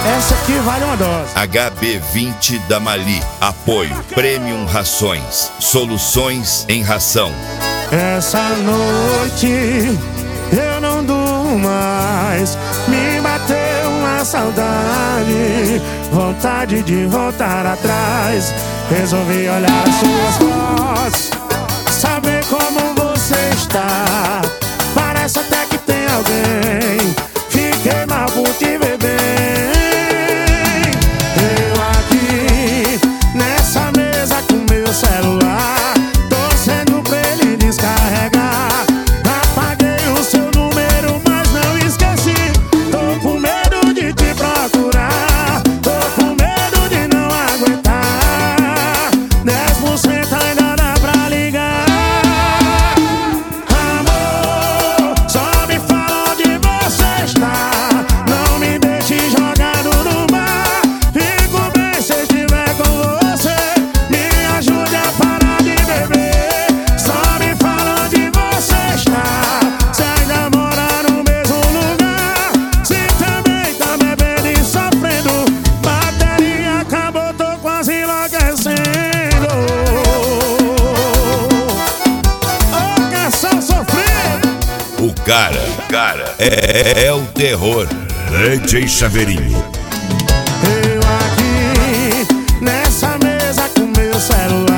Essa aqui vale uma dose. HB20 da Mali. Apoio Premium Rações. Soluções em ração. Essa noite eu não durmo mais. Me bateu uma saudade, vontade de voltar atrás. Resolvi olhar as suas fotos, saber como você está. Parece até que tem alguém. Fiquei mal por te ver bem. Eu aqui nessa mesa com meu celular, torcendo pra ele descarregar. Apaguei o seu número, mas não esqueci. Tô com medo de te procurar, tô com medo de não aguentar. 10% ainda dá pra ligar. Amor, só me fala onde você está. Não me deixe jogado no mar. Fico bem se estiver com você. Me ajude a parar de beber. Só me fala onde você está. Se ainda mora no mesmo lugar. Se também tá bebendo e sofrendo. Bateria acabou, tô quase enlouquecendo. Ô, canção sofrido. O cara é o terror. DJ Chaveirinho. Eu aqui nessa mesa com meu celular,